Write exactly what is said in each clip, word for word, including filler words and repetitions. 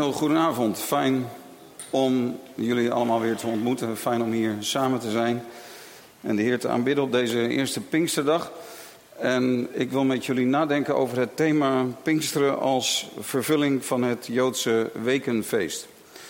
heel goedenavond. Fijn om jullie allemaal weer te ontmoeten. Fijn om hier samen te zijn en de Heer te aanbidden op deze eerste Pinksterdag. En ik wil met jullie nadenken over het thema Pinksteren als vervulling van het Joodse wekenfeest.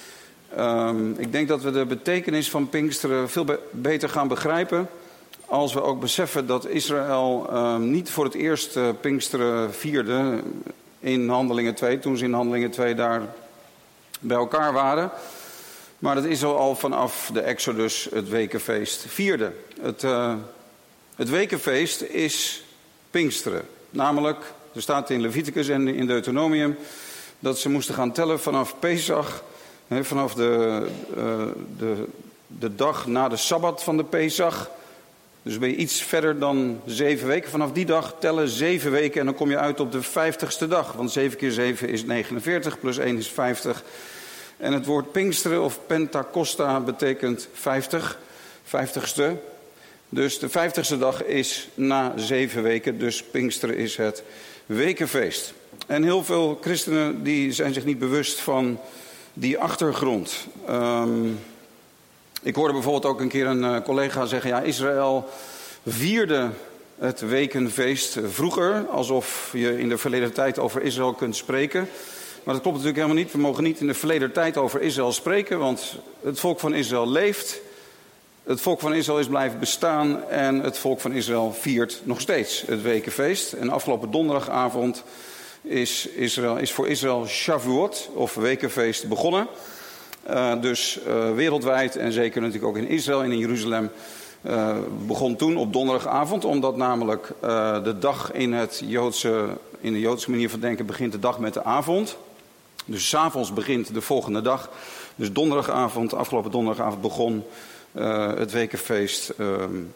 Um, ik denk dat we de betekenis van Pinksteren veel be- beter gaan begrijpen als we ook beseffen dat Israël um, niet voor het eerst uh, Pinksteren vierde in Handelingen twee, toen ze in Handelingen twee daar bij elkaar waren. Maar dat is al vanaf de Exodus het wekenfeest vierde. Het, uh, het wekenfeest is Pinksteren. Namelijk, er staat in Leviticus en in Deuteronomium dat ze moesten gaan tellen vanaf Pesach, hè, vanaf de, uh, de, de dag na de Sabbat van de Pesach. Dus ben je iets verder dan zeven weken. Vanaf die dag tellen zeven weken en dan kom je uit op de vijftigste dag. Want zeven keer zeven is negenenveertig, plus één is vijftig. En het woord Pinksteren of Pentakosta betekent vijftig, vijftigste. Dus de vijftigste dag is na zeven weken, dus Pinksteren is het wekenfeest. En heel veel christenen die zijn zich niet bewust van die achtergrond. Um, ik hoorde bijvoorbeeld ook een keer een uh, collega zeggen, ja, Israël vierde het wekenfeest vroeger, alsof je in de verleden tijd over Israël kunt spreken. Maar dat klopt natuurlijk helemaal niet. We mogen niet in de verleden tijd over Israël spreken, want het volk van Israël leeft. Het volk van Israël is blijven bestaan en het volk van Israël viert nog steeds het wekenfeest. En afgelopen donderdagavond is, Israël, is voor Israël Shavuot, of wekenfeest, begonnen. Uh, dus uh, wereldwijd en zeker natuurlijk ook in Israël en in Jeruzalem uh, begon toen op donderdagavond. Omdat namelijk uh, de dag in, het Joodse, in de Joodse manier van denken begint de dag met de avond. Dus 's avonds begint de volgende dag. Dus donderdagavond, afgelopen donderdagavond begon uh, het wekenfeest uh,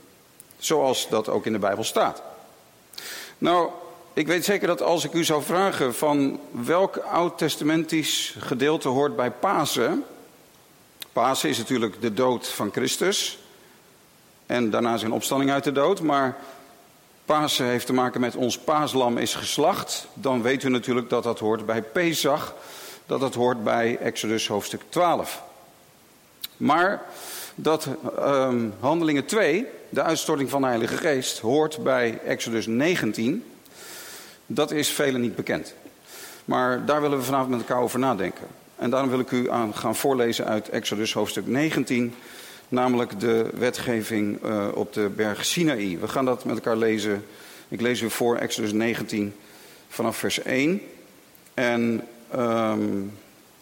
zoals dat ook in de Bijbel staat. Nou, ik weet zeker dat als ik u zou vragen van welk oud-testamentisch gedeelte hoort bij Pasen. Pasen is natuurlijk de dood van Christus en daarna zijn opstanding uit de dood. Maar Pasen heeft te maken met ons paaslam is geslacht. Dan weet u natuurlijk dat dat hoort bij Pesach, dat dat hoort bij Exodus hoofdstuk twaalf. Maar dat um, Handelingen twee, de uitstorting van de Heilige Geest, hoort bij Exodus negentien... Dat is velen niet bekend. Maar daar willen we vanavond met elkaar over nadenken. En daarom wil ik u aan gaan voorlezen uit Exodus hoofdstuk negentien. Namelijk de wetgeving uh, op de berg Sinaï. We gaan dat met elkaar lezen. Ik lees u voor Exodus negentien vanaf vers één. En, um,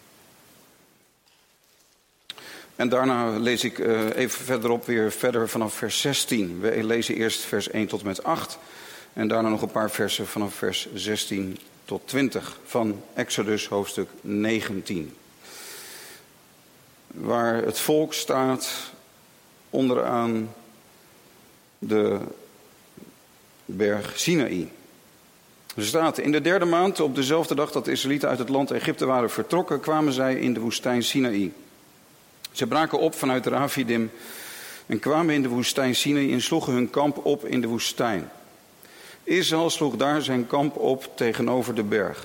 en daarna lees ik uh, even verderop weer verder vanaf vers zestien. We lezen eerst vers één tot en met acht. En daarna nog een paar versen vanaf vers zestien tot twintig van Exodus hoofdstuk negentien. Waar het volk staat onderaan de berg Sinaï. Er staat, in de derde maand, op dezelfde dag dat de Israëlieten uit het land Egypte waren vertrokken, kwamen zij in de woestijn Sinaï. Ze braken op vanuit Rafidim en kwamen in de woestijn Sinaï en sloegen hun kamp op in de woestijn. Israël sloeg daar zijn kamp op tegenover de berg.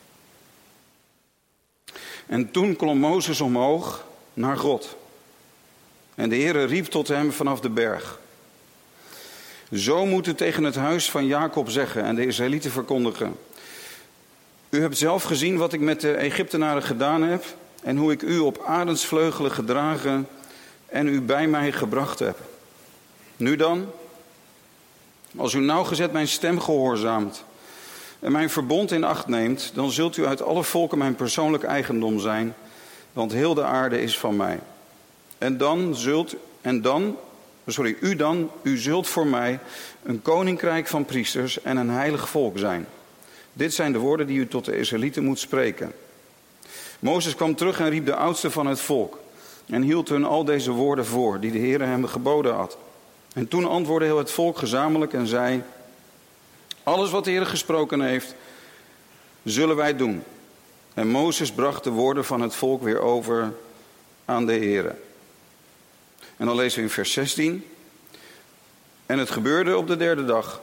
En toen klom Mozes omhoog naar God. En de Heere riep tot hem vanaf de berg. Zo moet u tegen het huis van Jacob zeggen en de Israëlieten verkondigen. U hebt zelf gezien wat ik met de Egyptenaren gedaan heb en hoe ik u op arendsvleugelen gedragen en u bij mij gebracht heb. Nu dan, als u nauwgezet mijn stem gehoorzaamt en mijn verbond in acht neemt, dan zult u uit alle volken mijn persoonlijk eigendom zijn, want heel de aarde is van mij. En dan zult, en dan, sorry, u dan, u zult voor mij een koninkrijk van priesters en een heilig volk zijn. Dit zijn de woorden die u tot de Israëlieten moet spreken. Mozes kwam terug en riep de oudsten van het volk en hield hun al deze woorden voor, die de Heere hem geboden had. En toen antwoordde heel het volk gezamenlijk en zei, alles wat de Heer gesproken heeft, zullen wij doen. En Mozes bracht de woorden van het volk weer over aan de Heer. En dan lezen we in vers zestien. En het gebeurde op de derde dag,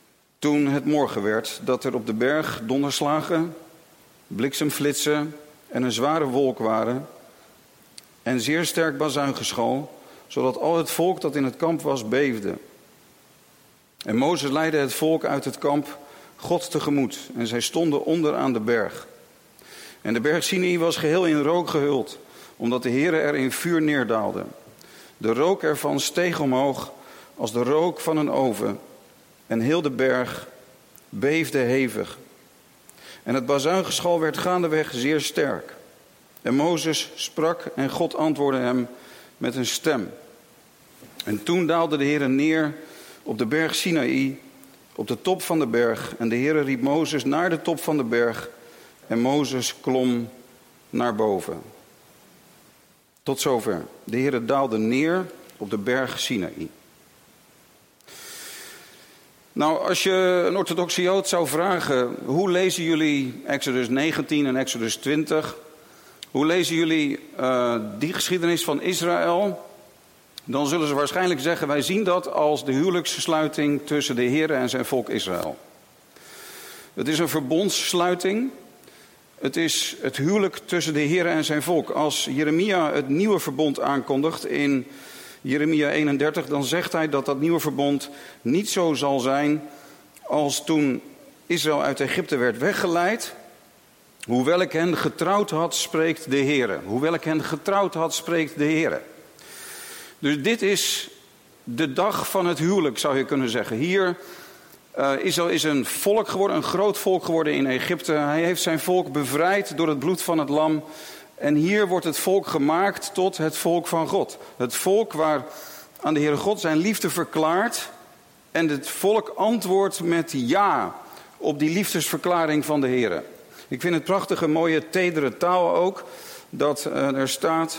toen het morgen werd, dat er op de berg donderslagen, bliksemflitsen en een zware wolk waren en zeer sterk bazuingeschal, zodat al het volk dat in het kamp was beefde. En Mozes leidde het volk uit het kamp God tegemoet en zij stonden onder aan de berg. En de berg Sinaï was geheel in rook gehuld, omdat de Heere er in vuur neerdaalde. De rook ervan steeg omhoog als de rook van een oven en heel de berg beefde hevig. En het bazuingeschal werd gaandeweg zeer sterk. En Mozes sprak en God antwoordde hem met een stem. En toen daalde de Heere neer op de berg Sinaï, op de top van de berg. En de Heere riep Mozes naar de top van de berg. En Mozes klom naar boven. Tot zover. De Heere daalde neer op de berg Sinaï. Nou, als je een orthodoxe Jood zou vragen, hoe lezen jullie Exodus negentien en Exodus twintig? Hoe lezen jullie uh, die geschiedenis van Israël? Dan zullen ze waarschijnlijk zeggen, wij zien dat als de huwelijkssluiting tussen de Heere en zijn volk Israël. Het is een verbondssluiting. Het is het huwelijk tussen de Heere en zijn volk. Als Jeremia het nieuwe verbond aankondigt in Jeremia eenendertig, dan zegt hij dat dat nieuwe verbond niet zo zal zijn als toen Israël uit Egypte werd weggeleid. Hoewel ik hen getrouwd had, spreekt de Heere. Hoewel ik hen getrouwd had, spreekt de Heere. Dus dit is de dag van het huwelijk, zou je kunnen zeggen. Hier, uh, Israël is een volk geworden, een groot volk geworden in Egypte. Hij heeft zijn volk bevrijd door het bloed van het lam. En hier wordt het volk gemaakt tot het volk van God. Het volk waar aan de Heere God zijn liefde verklaart. En het volk antwoordt met ja op die liefdesverklaring van de Heere. Ik vind het prachtige, mooie, tedere taal ook. Dat uh, er staat: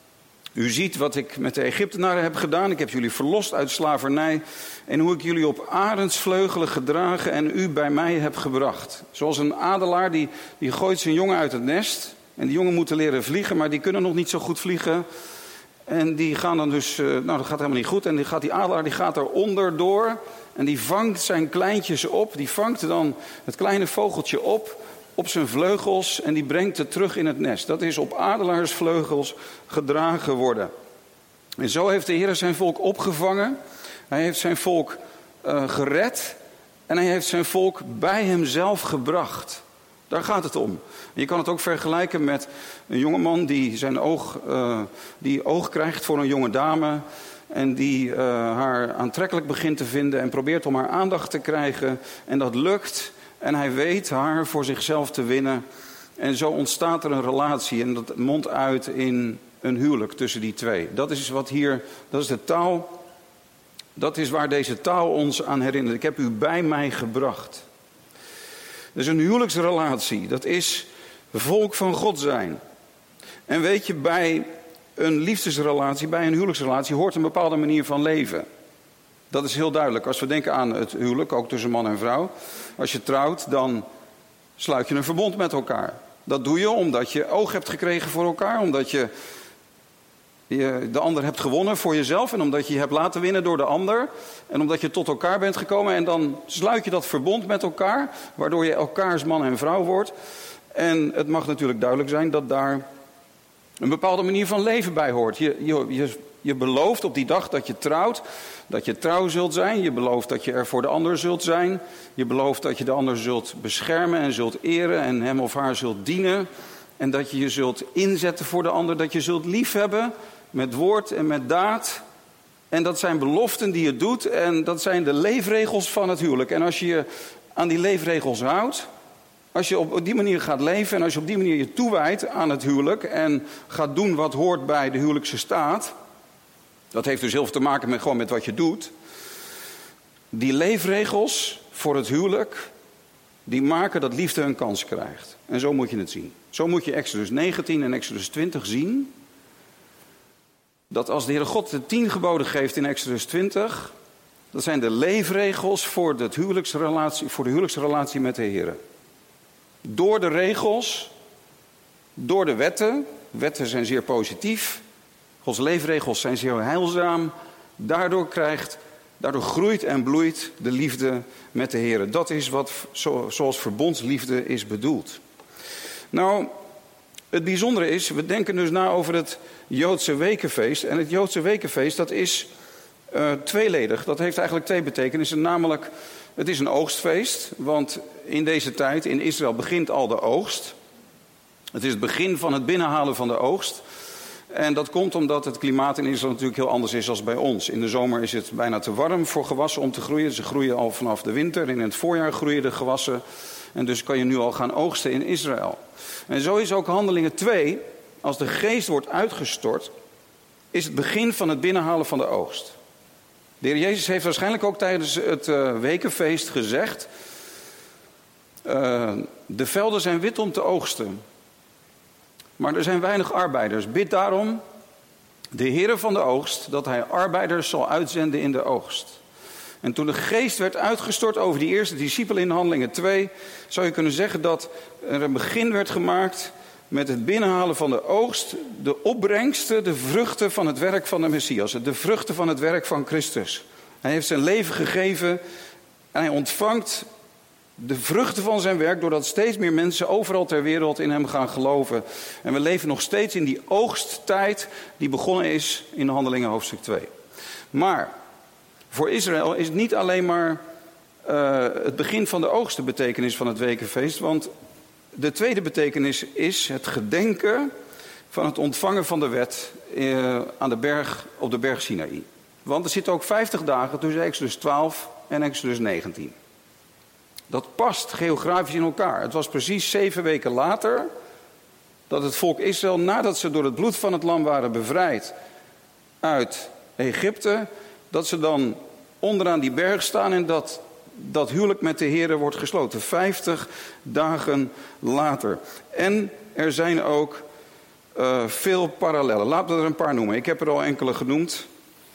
u ziet wat ik met de Egyptenaren heb gedaan. Ik heb jullie verlost uit slavernij. En hoe ik jullie op arendsvleugelen gedragen en u bij mij heb gebracht. Zoals een adelaar die, die gooit zijn jongen uit het nest. En die jongen moeten leren vliegen, maar die kunnen nog niet zo goed vliegen. En die gaan dan dus, uh, nou dat gaat helemaal niet goed. En die, gaat die adelaar die gaat er onderdoor. En die vangt zijn kleintjes op. Die vangt dan het kleine vogeltje op. Op zijn vleugels en die brengt het terug in het nest. Dat is op adelaarsvleugels gedragen worden. En zo heeft de Heer zijn volk opgevangen. Hij heeft zijn volk uh, gered. En hij heeft zijn volk bij hemzelf gebracht. Daar gaat het om. Je kan het ook vergelijken met een jongeman die zijn oog, uh, die oog krijgt voor een jonge dame. En die uh, haar aantrekkelijk begint te vinden en probeert om haar aandacht te krijgen. En dat lukt. En hij weet haar voor zichzelf te winnen. En zo ontstaat er een relatie. En dat mondt uit in een huwelijk tussen die twee. Dat is wat hier, dat is de taal. Dat is waar deze taal ons aan herinnert. Ik heb u bij mij gebracht. Dus een huwelijksrelatie, dat is volk van God zijn. En weet je, bij een liefdesrelatie, bij een huwelijksrelatie hoort een bepaalde manier van leven. Dat is heel duidelijk. Als we denken aan het huwelijk, ook tussen man en vrouw. Als je trouwt, dan sluit je een verbond met elkaar. Dat doe je omdat je oog hebt gekregen voor elkaar. Omdat je, je de ander hebt gewonnen voor jezelf. En omdat je je hebt laten winnen door de ander. En omdat je tot elkaar bent gekomen. En dan sluit je dat verbond met elkaar. Waardoor je elkaars man en vrouw wordt. En het mag natuurlijk duidelijk zijn dat daar een bepaalde manier van leven bij hoort. Je, je, je, je belooft op die dag dat je trouwt, dat je trouw zult zijn. Je belooft dat je er voor de ander zult zijn. Je belooft dat je de ander zult beschermen en zult eren en hem of haar zult dienen. En dat je je zult inzetten voor de ander, dat je zult liefhebben met woord en met daad. En dat zijn beloften die je doet en dat zijn de leefregels van het huwelijk. En als je je aan die leefregels houdt, als je op die manier gaat leven en als je op die manier je toewijdt aan het huwelijk en gaat doen wat hoort bij de huwelijkse staat, dat heeft dus heel veel te maken met gewoon met wat je doet. Die leefregels voor het huwelijk, die maken dat liefde een kans krijgt. En zo moet je het zien. Zo moet je Exodus negentien en Exodus twintig zien. Dat als de Heere God de tien geboden geeft in Exodus twintig, dat zijn de leefregels voor de huwelijksrelatie, voor de huwelijksrelatie met de Heere. Door de regels, door de wetten, wetten zijn zeer positief, Gods leefregels zijn zeer heilzaam, daardoor krijgt, daardoor groeit en bloeit de liefde met de Heere. Dat is wat zo, zoals verbondsliefde is bedoeld. Nou, Het bijzondere is, we denken dus na over het Joodse wekenfeest. En het Joodse wekenfeest, dat is uh, tweeledig. Dat heeft eigenlijk twee betekenissen. Namelijk, het is een oogstfeest. Want in deze tijd, in Israël, begint al de oogst. Het is het begin van het binnenhalen van de oogst. En dat komt omdat het klimaat in Israël natuurlijk heel anders is dan bij ons. In de zomer is het bijna te warm voor gewassen om te groeien. Ze groeien al vanaf de winter. In het voorjaar groeien de gewassen. En dus kan je nu al gaan oogsten in Israël. En zo is ook Handelingen twee. Als de geest wordt uitgestort, is het begin van het binnenhalen van de oogst. De Heer Jezus heeft waarschijnlijk ook tijdens het uh, wekenfeest gezegd: Uh, de velden zijn wit om te oogsten. Maar er zijn weinig arbeiders. Bid daarom de Heere van de oogst dat hij arbeiders zal uitzenden in de oogst. En toen de geest werd uitgestort over die eerste discipelen in Handelingen twee, zou je kunnen zeggen dat er een begin werd gemaakt met het binnenhalen van de oogst, de opbrengsten, de vruchten van het werk van de Messias, de vruchten van het werk van Christus. Hij heeft zijn leven gegeven en hij ontvangt de vruchten van zijn werk, doordat steeds meer mensen overal ter wereld in hem gaan geloven. En we leven nog steeds in die oogsttijd die begonnen is in Handelingen hoofdstuk twee. Maar voor Israël is het niet alleen maar uh, het begin van de oogst de betekenis van het wekenfeest. Want de tweede betekenis is het gedenken van het ontvangen van de wet uh, aan de berg, op de berg Sinaï. Want er zitten ook vijftig dagen tussen Exodus twaalf en Exodus negentien. Dat past geografisch in elkaar. Het was precies zeven weken later dat het volk Israël, nadat ze door het bloed van het lam waren bevrijd uit Egypte, dat ze dan onderaan die berg staan en dat dat huwelijk met de Heere wordt gesloten. Vijftig dagen later. En er zijn ook uh, veel parallellen. Laten we er een paar noemen. Ik heb er al enkele genoemd.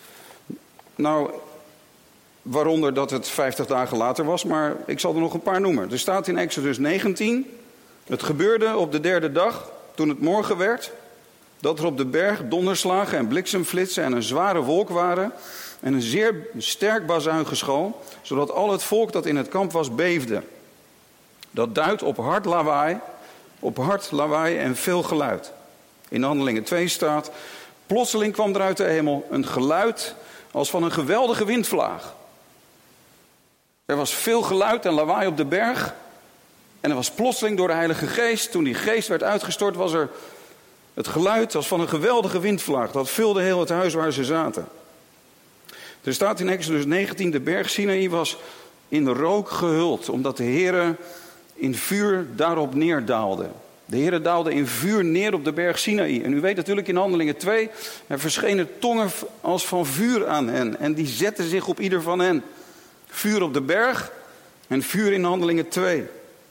Nou, waaronder dat het vijftig dagen later was, maar ik zal er nog een paar noemen. Er staat in Exodus negentien, het gebeurde op de derde dag, toen het morgen werd, dat er op de berg donderslagen en bliksemflitsen en een zware wolk waren en een zeer sterk bazuingeschal, zodat al het volk dat in het kamp was beefde. Dat duidt op hard lawaai, op hard lawaai en veel geluid. In Handelingen twee staat, plotseling kwam er uit de hemel een geluid als van een geweldige windvlaag. Er was veel geluid en lawaai op de berg. En er was plotseling door de Heilige Geest, toen die geest werd uitgestort, was er het geluid als van een geweldige windvlaag. Dat vulde heel het huis waar ze zaten. Er staat in Exodus negentien, de berg Sinaï was in rook gehuld, omdat de Heere in vuur daarop neerdaalde. De Heere daalde in vuur neer op de berg Sinaï. En u weet natuurlijk in Handelingen twee, er verschenen tongen als van vuur aan hen. En die zetten zich op ieder van hen. Vuur op de berg en vuur in Handelingen twee.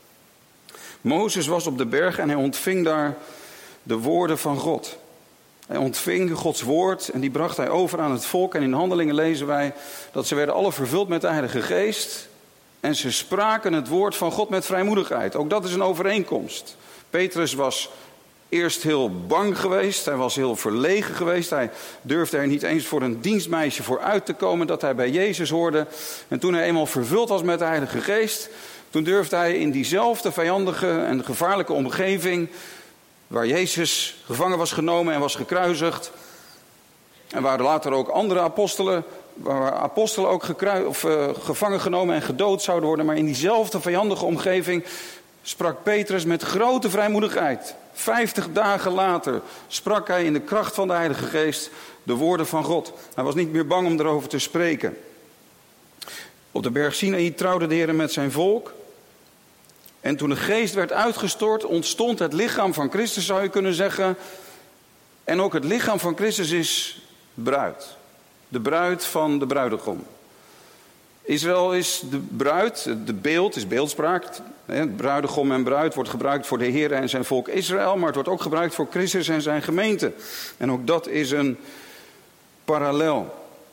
Mozes was op de berg en hij ontving daar de woorden van God. Hij ontving Gods woord en die bracht hij over aan het volk. En in Handelingen lezen wij dat ze werden alle vervuld met de Heilige Geest. En ze spraken het woord van God met vrijmoedigheid. Ook dat is een overeenkomst. Petrus was eerst heel bang geweest. Hij was heel verlegen geweest. Hij durfde er niet eens voor een dienstmeisje voor uit te komen dat hij bij Jezus hoorde. En toen hij eenmaal vervuld was met de Heilige Geest, toen durfde hij in diezelfde vijandige en gevaarlijke omgeving, waar Jezus gevangen was genomen en was gekruisigd, en waar later ook andere apostelen, waar apostelen ook gekru- of, uh, gevangen genomen en gedood zouden worden, maar in diezelfde vijandige omgeving sprak Petrus met grote vrijmoedigheid. Vijftig dagen later sprak hij in de kracht van de Heilige Geest de woorden van God. Hij was niet meer bang om erover te spreken. Op de berg Sinaï trouwde de Heer met zijn volk. En toen de geest werd uitgestort, ontstond het lichaam van Christus, zou je kunnen zeggen. En ook het lichaam van Christus is bruid. De bruid van de bruidegom. Israël is de bruid, de beeld is beeldspraak. Bruidegom en bruid wordt gebruikt voor de Heer en zijn volk Israël, maar het wordt ook gebruikt voor Christus en zijn gemeente. En ook dat is een parallel.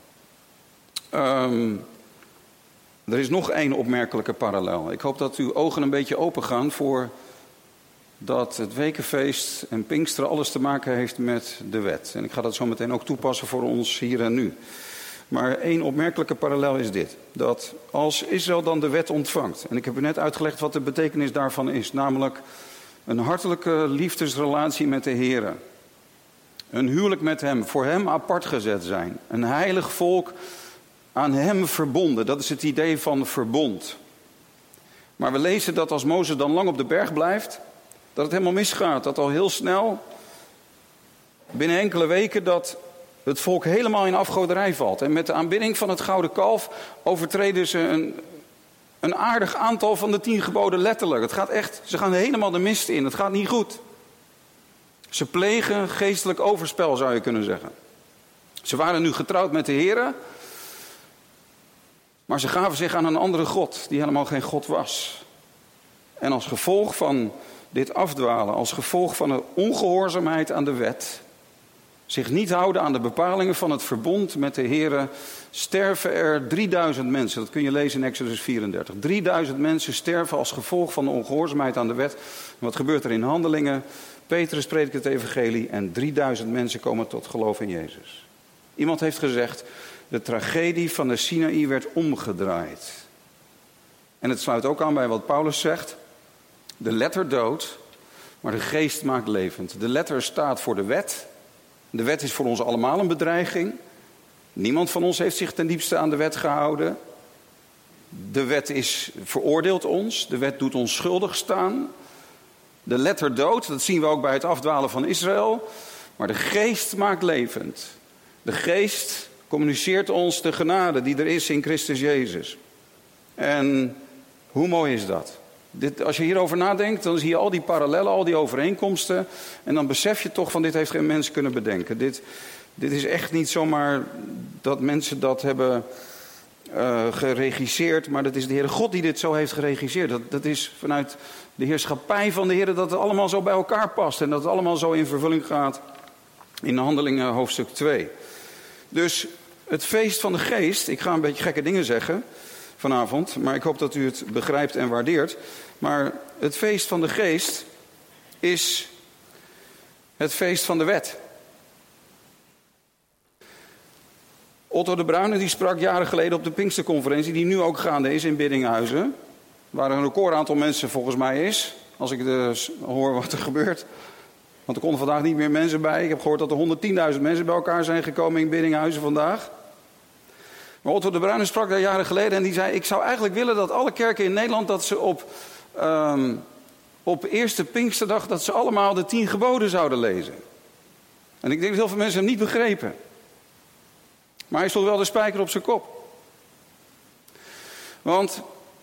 Um, er is nog één opmerkelijke parallel. Ik hoop dat uw ogen een beetje open gaan voor dat het wekenfeest en Pinksteren alles te maken heeft met de wet. En ik ga dat zo meteen ook toepassen voor ons hier en nu. Maar één opmerkelijke parallel is dit. Dat als Israël dan de wet ontvangt. En ik heb u net uitgelegd wat de betekenis daarvan is. Namelijk Een hartelijke liefdesrelatie met de Heere. Een huwelijk met hem, voor hem apart gezet zijn. Een heilig volk aan hem verbonden. Dat is het idee van verbond. Maar we lezen dat als Mozes dan lang op de berg blijft, dat het helemaal misgaat. Dat al heel snel, binnen enkele weken, dat het volk helemaal in afgoderij valt. En met de aanbidding van het gouden kalf overtreden ze een, een aardig aantal van de tien geboden letterlijk. Het gaat echt, ze gaan helemaal de mist in. Het gaat niet goed. Ze plegen geestelijk overspel, zou je kunnen zeggen. Ze waren nu getrouwd met de Heere, maar ze gaven zich aan een andere God, die helemaal geen God was. En als gevolg van dit afdwalen, als gevolg van de ongehoorzaamheid aan de wet, zich niet houden aan de bepalingen van het verbond met de Heere, sterven er drieduizend mensen. Dat kun je lezen in Exodus vierendertig. drieduizend mensen sterven als gevolg van de ongehoorzaamheid aan de wet. En wat gebeurt er in Handelingen? Petrus predikt het evangelie en drieduizend mensen komen tot geloof in Jezus. Iemand heeft gezegd, de tragedie van de Sinaï werd omgedraaid. En het sluit ook aan bij wat Paulus zegt. De letter doodt, maar de geest maakt levend. De letter staat voor de wet. De wet is voor ons allemaal een bedreiging. Niemand van ons heeft zich ten diepste aan de wet gehouden. De wet is, veroordeelt ons. De wet doet ons schuldig staan. De letter dood, dat zien we ook bij het afdwalen van Israël. Maar de geest maakt levend. De geest communiceert ons de genade die er is in Christus Jezus. En hoe mooi is dat? Dit, als je hierover nadenkt, dan zie je al die parallellen, al die overeenkomsten. En dan besef je toch van, dit heeft geen mens kunnen bedenken. Dit, dit is echt niet zomaar dat mensen dat hebben uh, geregisseerd. Maar dat is de Heere God die dit zo heeft geregisseerd. Dat, dat is vanuit de heerschappij van de Heere dat het allemaal zo bij elkaar past. En dat het allemaal zo in vervulling gaat in Handelingen hoofdstuk twee. Dus het feest van de geest, ik ga een beetje gekke dingen zeggen vanavond, maar ik hoop dat u het begrijpt en waardeert. Maar het feest van de geest is het feest van de wet. Otto de Bruyne die sprak jaren geleden op de Pinksterconferentie, die nu ook gaande is in Biddinghuizen, waar een record aantal mensen volgens mij is, als ik dus hoor wat er gebeurt. Want er konden vandaag niet meer mensen bij. Ik heb gehoord dat er honderdtienduizend mensen bij elkaar zijn gekomen in Biddinghuizen vandaag. Maar Otto de Bruyne sprak daar jaren geleden en die zei, ik zou eigenlijk willen dat alle kerken in Nederland, dat ze op, um, op eerste Pinksterdag, dat ze allemaal de tien geboden zouden lezen. En ik denk dat heel veel mensen hem niet begrepen. Maar hij stond wel de spijker op zijn kop. Want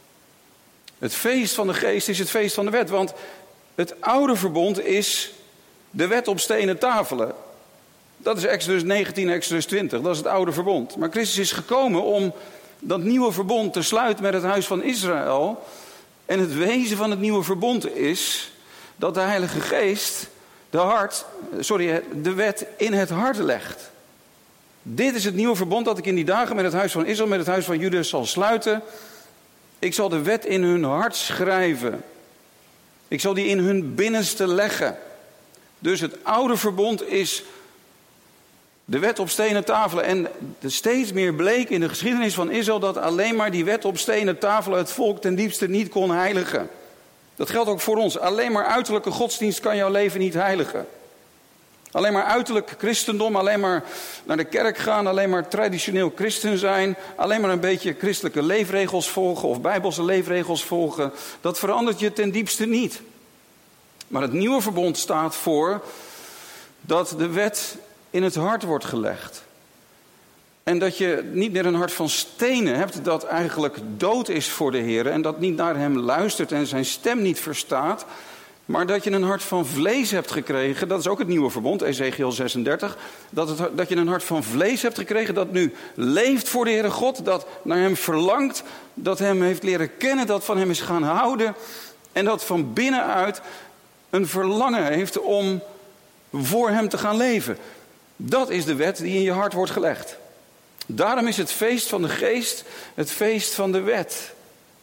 het feest van de geest is het feest van de wet. Want het oude verbond is de wet op stenen tafelen. Dat is Exodus negentien, Exodus twintig. Dat is het oude verbond. Maar Christus is gekomen om dat nieuwe verbond te sluiten met het huis van Israël. En het wezen van het nieuwe verbond is dat de Heilige Geest de, hart, sorry, de wet in het hart legt. Dit is het nieuwe verbond dat ik in die dagen met het huis van Israël, met het huis van Juda zal sluiten. Ik zal de wet in hun hart schrijven. Ik zal die in hun binnenste leggen. Dus het oude verbond is de wet op stenen tafelen. En steeds meer bleek in de geschiedenis van Israël dat alleen maar die wet op stenen tafelen het volk ten diepste niet kon heiligen. Dat geldt ook voor ons. Alleen maar uiterlijke godsdienst kan jouw leven niet heiligen. Alleen maar uiterlijk christendom, alleen maar naar de kerk gaan, alleen maar traditioneel christen zijn, alleen maar een beetje christelijke leefregels volgen of bijbelse leefregels volgen, dat verandert je ten diepste niet. Maar het nieuwe verbond staat voor dat de wet in het hart wordt gelegd. En dat je niet meer een hart van stenen hebt dat eigenlijk dood is voor de Heer en dat niet naar hem luistert en zijn stem niet verstaat. Maar dat je een hart van vlees hebt gekregen, dat is ook het nieuwe verbond, Ezekiel zesendertig. Dat, het, dat je een hart van vlees hebt gekregen dat nu leeft voor de Heere God, dat naar hem verlangt, dat hem heeft leren kennen, dat van hem is gaan houden. En dat van binnenuit een verlangen heeft om voor hem te gaan leven. Dat is de wet die in je hart wordt gelegd. Daarom is het feest van de geest het feest van de wet.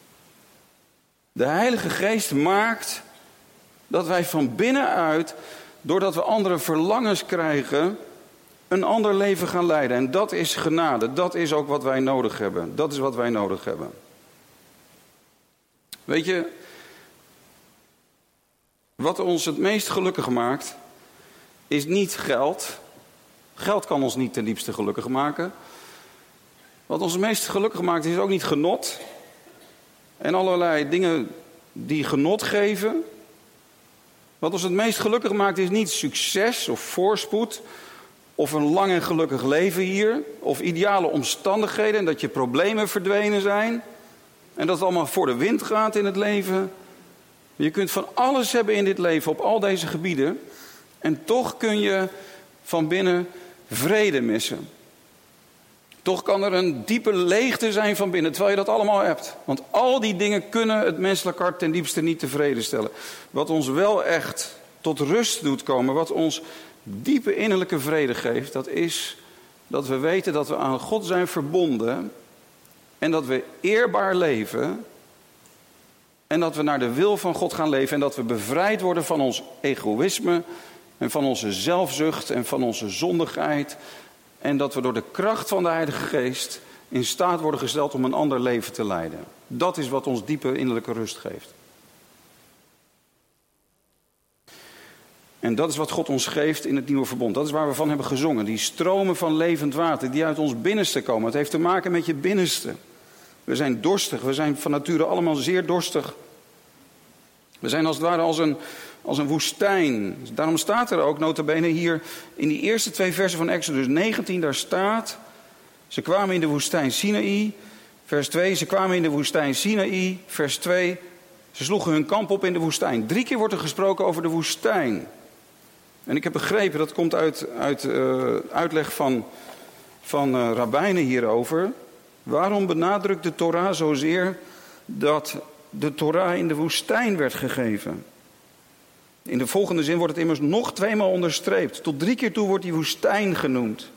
De Heilige Geest maakt dat wij van binnenuit, doordat we andere verlangens krijgen, een ander leven gaan leiden. En dat is genade. Dat is ook wat wij nodig hebben. Dat is wat wij nodig hebben. Weet je, Wat ons het meest gelukkig maakt, is niet geld. Geld kan ons niet ten diepste gelukkig maken. Wat ons het meest gelukkig maakt, is ook niet genot. En allerlei dingen die genot geven. Wat ons het meest gelukkig maakt, is niet succes of voorspoed. Of een lang en gelukkig leven hier. Of ideale omstandigheden en dat je problemen verdwenen zijn. En dat het allemaal voor de wind gaat in het leven. Je kunt van alles hebben in dit leven op al deze gebieden. En toch kun je van binnen vrede missen. Toch kan er een diepe leegte zijn van binnen, terwijl je dat allemaal hebt. Want al die dingen kunnen het menselijk hart ten diepste niet tevreden stellen. Wat ons wel echt tot rust doet komen, wat ons diepe innerlijke vrede geeft, dat is dat we weten dat we aan God zijn verbonden. En dat we eerbaar leven. En dat we naar de wil van God gaan leven. En dat we bevrijd worden van ons egoïsme. En van onze zelfzucht en van onze zondigheid. En dat we door de kracht van de Heilige Geest in staat worden gesteld om een ander leven te leiden. Dat is wat ons diepe innerlijke rust geeft. En dat is wat God ons geeft in het nieuwe verbond. Dat is waar we van hebben gezongen. Die stromen van levend water die uit ons binnenste komen. Het heeft te maken met je binnenste. We zijn dorstig. We zijn van nature allemaal zeer dorstig. We zijn als het ware als een, als een woestijn. Daarom staat er ook nota bene hier in die eerste twee versen van Exodus negentien. Daar staat, ze kwamen in de woestijn Sinaï. Vers twee, ze kwamen in de woestijn Sinaï. Vers twee, ze sloegen hun kamp op in de woestijn. Drie keer wordt er gesproken over de woestijn. En ik heb begrepen, dat komt uit, uit uh, uitleg van, van uh, rabbijnen hierover. Waarom benadrukt de Torah zozeer dat de Torah in de woestijn werd gegeven? In de volgende zin wordt het immers nog tweemaal onderstreept. Tot drie keer toe wordt die woestijn genoemd.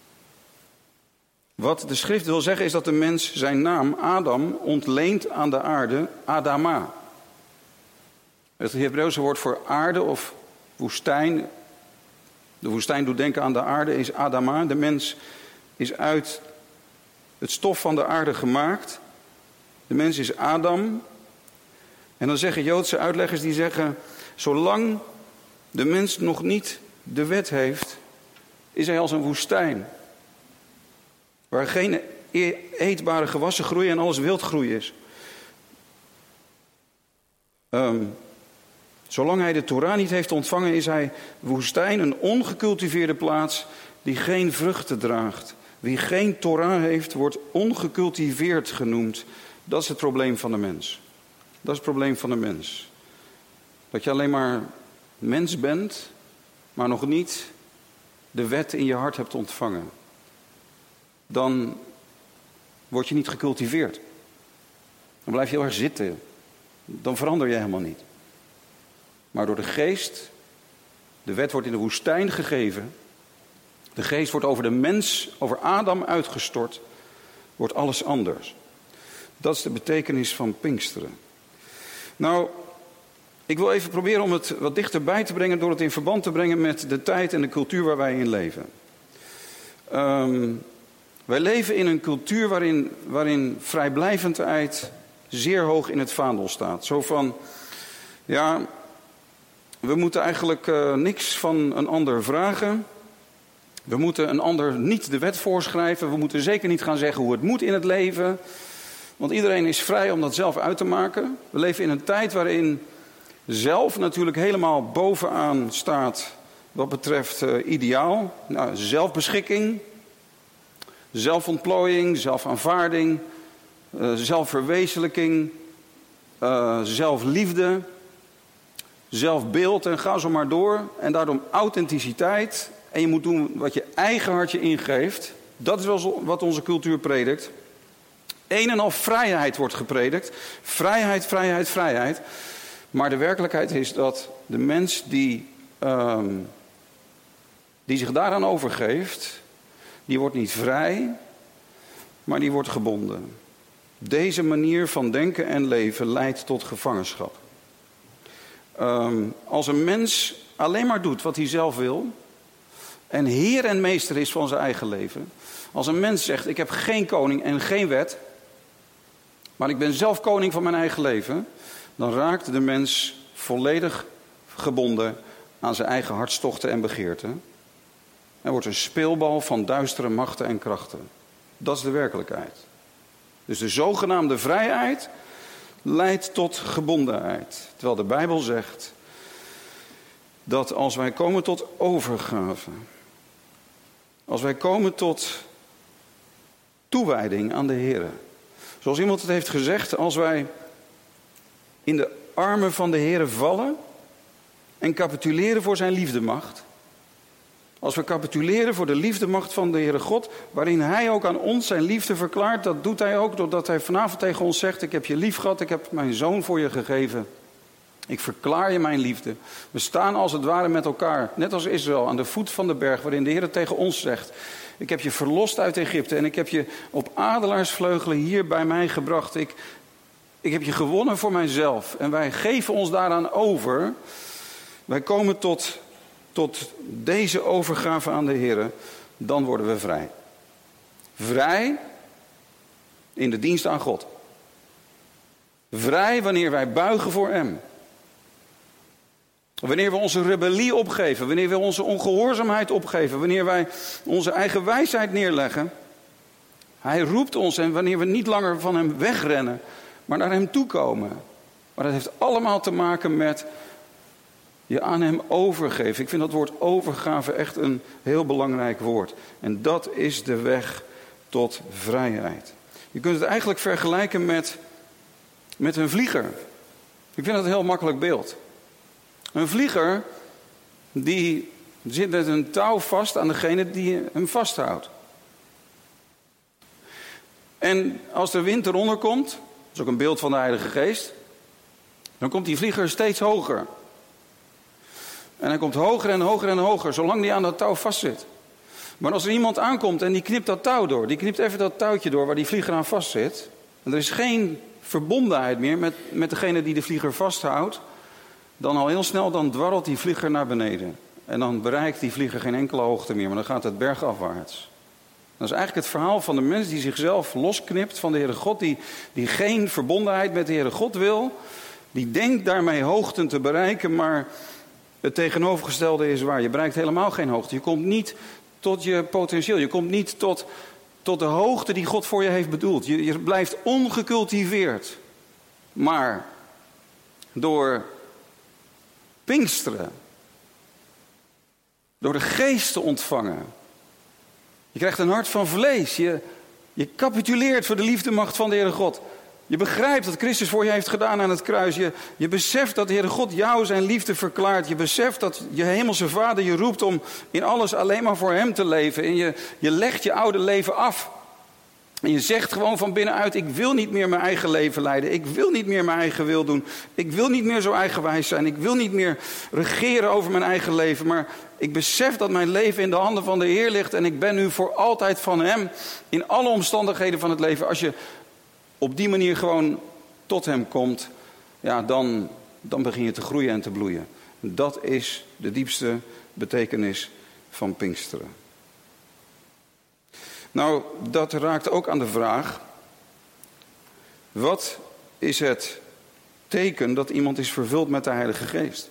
Wat de schrift wil zeggen is dat de mens zijn naam Adam ontleent aan de aarde, Adama. Het Hebreeuwse woord voor aarde of woestijn. De woestijn doet denken aan de aarde, is Adama. De mens is uit het stof van de aarde gemaakt. De mens is Adam. En dan zeggen Joodse uitleggers die zeggen, zolang de mens nog niet de wet heeft, is hij als een woestijn. Waar geen eetbare gewassen groeien en alles wildgroei is. Um, zolang hij de Torah niet heeft ontvangen, is hij woestijn, een ongecultiveerde plaats die geen vruchten draagt. Wie geen Torah heeft, wordt ongecultiveerd genoemd. Dat is het probleem van de mens. Dat is het probleem van de mens. Dat je alleen maar mens bent, maar nog niet de wet in je hart hebt ontvangen. Dan word je niet gecultiveerd. Dan blijf je heel erg zitten. Dan verander je helemaal niet. Maar door de geest, de wet wordt in de woestijn gegeven. De geest wordt over de mens, over Adam uitgestort. Wordt alles anders. Dat is de betekenis van Pinksteren. Nou, ik wil even proberen om het wat dichterbij te brengen door het in verband te brengen met de tijd en de cultuur waar wij in leven. Um, wij leven in een cultuur waarin, waarin vrijblijvendheid zeer hoog in het vaandel staat. Zo van, ja, we moeten eigenlijk uh, niks van een ander vragen. We moeten een ander niet de wet voorschrijven. We moeten zeker niet gaan zeggen hoe het moet in het leven. Want iedereen is vrij om dat zelf uit te maken. We leven in een tijd waarin zelf natuurlijk helemaal bovenaan staat wat betreft uh, ideaal. Nou, zelfbeschikking, zelfontplooiing, zelfaanvaarding, uh, zelfverwezenlijking, uh, zelfliefde, zelfbeeld en ga zo maar door. En daarom authenticiteit. En je moet doen wat je eigen hartje ingeeft. Dat is wel wat onze cultuur predikt. Een en al vrijheid wordt gepredikt. Vrijheid, vrijheid, vrijheid. Maar de werkelijkheid is dat de mens die, um, die zich daaraan overgeeft, die wordt niet vrij, maar die wordt gebonden. Deze manier van denken en leven leidt tot gevangenschap. Um, als een mens alleen maar doet wat hij zelf wil en heer en meester is van zijn eigen leven. Als een mens zegt, ik heb geen koning en geen wet, maar ik ben zelf koning van mijn eigen leven, dan raakt de mens volledig gebonden aan zijn eigen hartstochten en begeerten. Hij wordt een speelbal van duistere machten en krachten. Dat is de werkelijkheid. Dus de zogenaamde vrijheid leidt tot gebondenheid. Terwijl de Bijbel zegt dat als wij komen tot overgave, als wij komen tot toewijding aan de Heer. Zoals iemand het heeft gezegd, als wij in de armen van de Heer vallen en capituleren voor zijn liefdemacht. Als we capituleren voor de liefdemacht van de Heere God, waarin Hij ook aan ons zijn liefde verklaart, dat doet Hij ook doordat Hij vanavond tegen ons zegt, ik heb je lief gehad, ik heb mijn zoon voor je gegeven. Ik verklaar je mijn liefde. We staan als het ware met elkaar, net als Israël, aan de voet van de berg, waarin de Heer tegen ons zegt, ik heb je verlost uit Egypte en ik heb je op adelaarsvleugelen hier bij mij gebracht. Ik, ik heb je gewonnen voor mijzelf en wij geven ons daaraan over. Wij komen tot... Tot deze overgave aan de Heer, dan worden we vrij. Vrij in de dienst aan God. Vrij wanneer wij buigen voor Hem. Wanneer we onze rebellie opgeven, wanneer we onze ongehoorzaamheid opgeven, wanneer wij onze eigen wijsheid neerleggen. Hij roept ons en wanneer we niet langer van Hem wegrennen, maar naar Hem toekomen. Maar dat heeft allemaal te maken met je aan Hem overgeven. Ik vind dat woord overgave echt een heel belangrijk woord. En dat is de weg tot vrijheid. Je kunt het eigenlijk vergelijken met, met een vlieger. Ik vind dat een heel makkelijk beeld. Een vlieger die zit met een touw vast aan degene die hem vasthoudt. En als de wind eronder komt, dat is ook een beeld van de Heilige Geest, dan komt die vlieger steeds hoger. En hij komt hoger en hoger en hoger, zolang hij aan dat touw vastzit. Maar als er iemand aankomt en die knipt dat touw door, die knipt even dat touwtje door waar die vlieger aan vastzit, en er is geen verbondenheid meer met, met degene die de vlieger vasthoudt, dan al heel snel dan dwarrelt die vlieger naar beneden. En dan bereikt die vlieger geen enkele hoogte meer, maar dan gaat het bergafwaarts. Dat is eigenlijk het verhaal van de mens die zichzelf losknipt van de Heere God, die, die geen verbondenheid met de Heere God wil, die denkt daarmee hoogten te bereiken, maar het tegenovergestelde is waar. Je bereikt helemaal geen hoogte. Je komt niet tot je potentieel. Je komt niet tot, tot de hoogte die God voor je heeft bedoeld. Je, je blijft ongecultiveerd. Maar door Pinksteren, door de Geest te ontvangen, je krijgt een hart van vlees. Je, je capituleert voor de liefdemacht van de Heere God. Je begrijpt wat Christus voor je heeft gedaan aan het kruis. Je, je beseft dat de Heere God jou zijn liefde verklaart. Je beseft dat je hemelse Vader je roept om in alles alleen maar voor Hem te leven. En je, je legt je oude leven af. En je zegt gewoon van binnenuit, ik wil niet meer mijn eigen leven leiden. Ik wil niet meer mijn eigen wil doen. Ik wil niet meer zo eigenwijs zijn. Ik wil niet meer regeren over mijn eigen leven. Maar ik besef dat mijn leven in de handen van de Heer ligt. En ik ben nu voor altijd van Hem in alle omstandigheden van het leven. Als je op die manier gewoon tot Hem komt, ja, dan, dan begin je te groeien en te bloeien. Dat is de diepste betekenis van Pinksteren. Nou, dat raakt ook aan de vraag, wat is het teken dat iemand is vervuld met de Heilige Geest?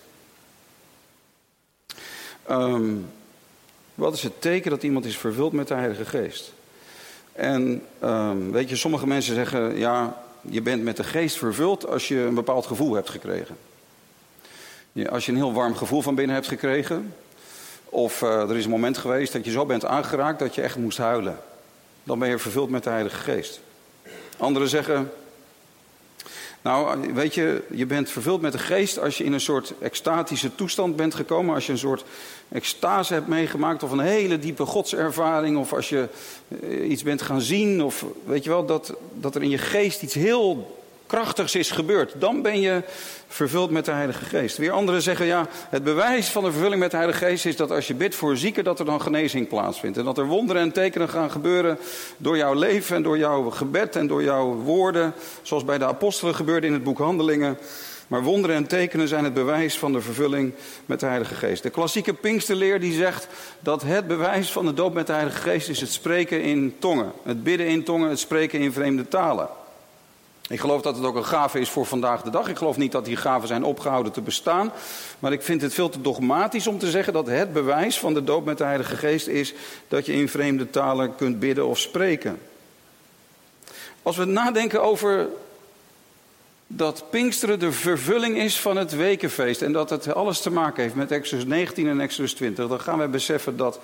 Um, wat is het teken dat iemand is vervuld met de Heilige Geest? En um, weet je, sommige mensen zeggen, ja, je bent met de Geest vervuld als je een bepaald gevoel hebt gekregen. Ja, als je een heel warm gevoel van binnen hebt gekregen, of uh, er is een moment geweest dat je zo bent aangeraakt dat je echt moest huilen, dan ben je vervuld met de Heilige Geest. Anderen zeggen, nou, weet je, je bent vervuld met de Geest als je in een soort extatische toestand bent gekomen. Als je een soort extase hebt meegemaakt of een hele diepe godservaring. Of als je iets bent gaan zien. Of weet je wel, dat, dat er in je geest iets heel krachtigs is gebeurd. Dan ben je vervuld met de Heilige Geest. Weer anderen zeggen, ja, het bewijs van de vervulling met de Heilige Geest is dat als je bidt voor zieken, dat er dan genezing plaatsvindt. En dat er wonderen en tekenen gaan gebeuren door jouw leven en door jouw gebed en door jouw woorden. Zoals bij de apostelen gebeurde in het boek Handelingen. Maar wonderen en tekenen zijn het bewijs van de vervulling met de Heilige Geest. De klassieke Pinksterleer die zegt dat het bewijs van de doop met de Heilige Geest is het spreken in tongen. Het bidden in tongen, het spreken in vreemde talen. Ik geloof dat het ook een gave is voor vandaag de dag. Ik geloof niet dat die gaven zijn opgehouden te bestaan. Maar ik vind het veel te dogmatisch om te zeggen dat het bewijs van de doop met de Heilige Geest is dat je in vreemde talen kunt bidden of spreken. Als we nadenken over dat Pinksteren de vervulling is van het wekenfeest en dat het alles te maken heeft met Exodus negentien en Exodus twintig, dan gaan we beseffen dat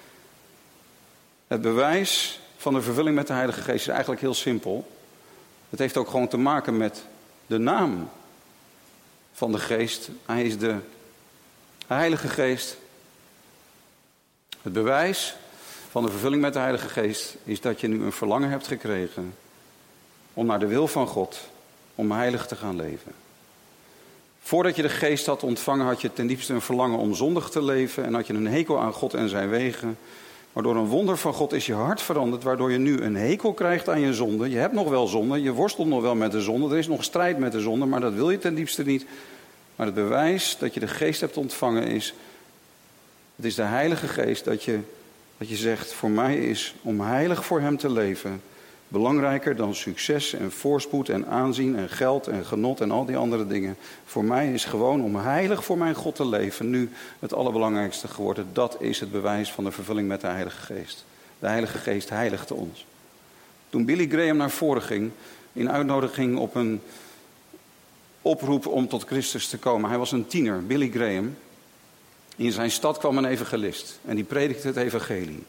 het bewijs van de vervulling met de Heilige Geest is eigenlijk heel simpel. Het heeft ook gewoon te maken met de naam van de Geest. Hij is de Heilige Geest. Het bewijs van de vervulling met de Heilige Geest is dat je nu een verlangen hebt gekregen om naar de wil van God, om heilig te gaan leven. Voordat je de Geest had ontvangen had je ten diepste een verlangen om zondig te leven en had je een hekel aan God en zijn wegen. Maar door een wonder van God is je hart veranderd, waardoor je nu een hekel krijgt aan je zonde. Je hebt nog wel zonde, je worstelt nog wel met de zonde, er is nog strijd met de zonde, maar dat wil je ten diepste niet. Maar het bewijs dat je de Geest hebt ontvangen is, het is de Heilige Geest dat je, dat je zegt, voor mij is om heilig voor Hem te leven belangrijker dan succes en voorspoed en aanzien en geld en genot en al die andere dingen. Voor mij is gewoon om heilig voor mijn God te leven nu het allerbelangrijkste geworden. Dat is het bewijs van de vervulling met de Heilige Geest. De Heilige Geest heiligde ons. Toen Billy Graham naar voren ging, in uitnodiging op een oproep om tot Christus te komen. Hij was een tiener, Billy Graham. In zijn stad kwam een evangelist en die predikte het evangelie.